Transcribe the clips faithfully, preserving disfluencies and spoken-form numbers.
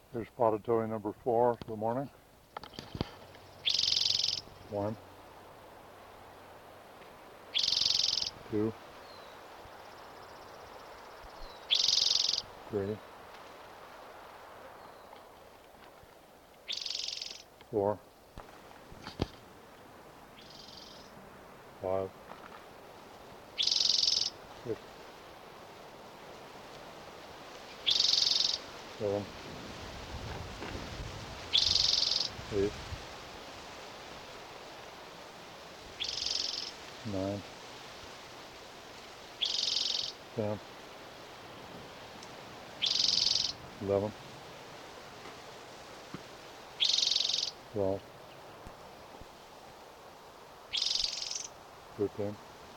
Here's spotted towing number four for the morning. One, two, three, four, five, six, seven, eight, nine, ten, eleven, twelve, thirteen,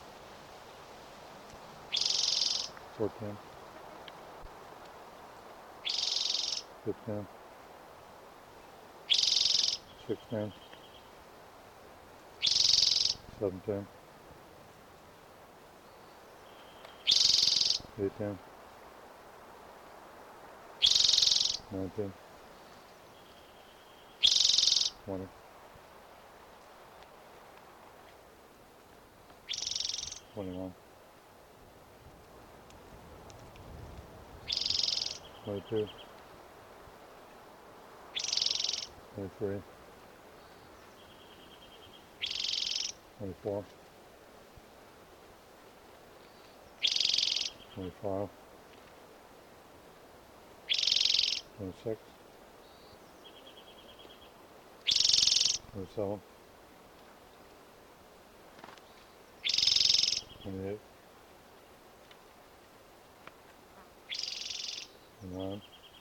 fourteen, fifteen, sixteen, seventeen, eighteen, nineteen, twenty, twenty-one, twenty-two, twenty-three, twenty-four, twenty-five, twenty-six, twenty-seven, twenty-eight, twenty-nine,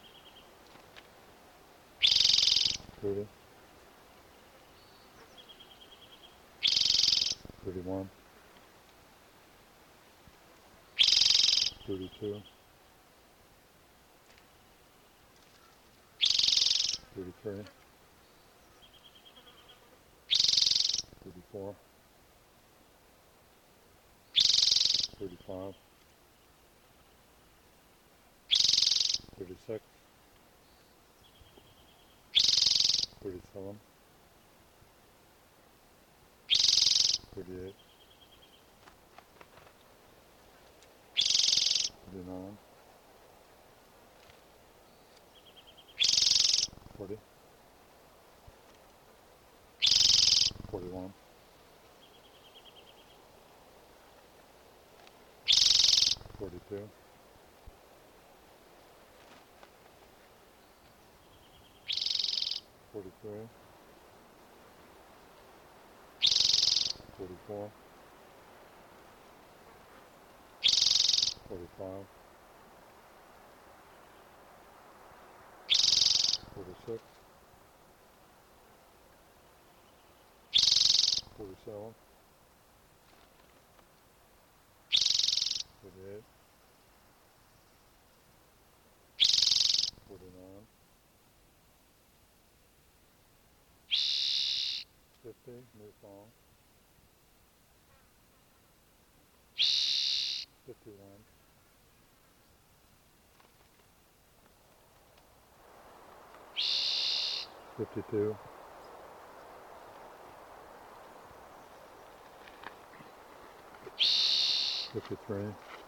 thirty, thirty-one, thirty-two, thirty-three, thirty-four, thirty-five, thirty-six, thirty-seven, thirty-eight, thirty-nine, forty, forty-one, forty-two, forty-three, forty-four, forty-five, forty-six, forty-seven, forty-eight, forty-nine, fifty, new song, fifty-one, fifty-two, fifty-three,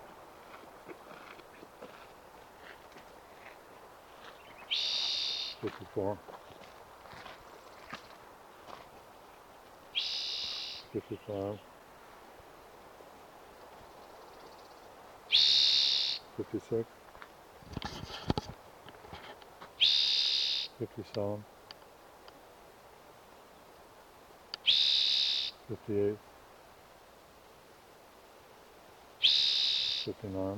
fifty-four, fifty-five, fifty-six, fifty-seven, fifty-eight, fifty-nine,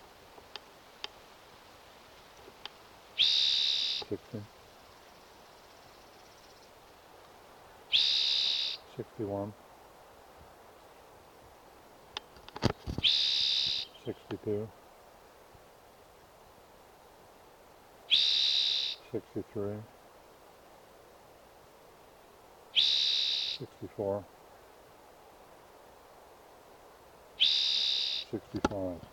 sixty, sixty-one, sixty-two, sixty-three, sixty-four, sixty-five.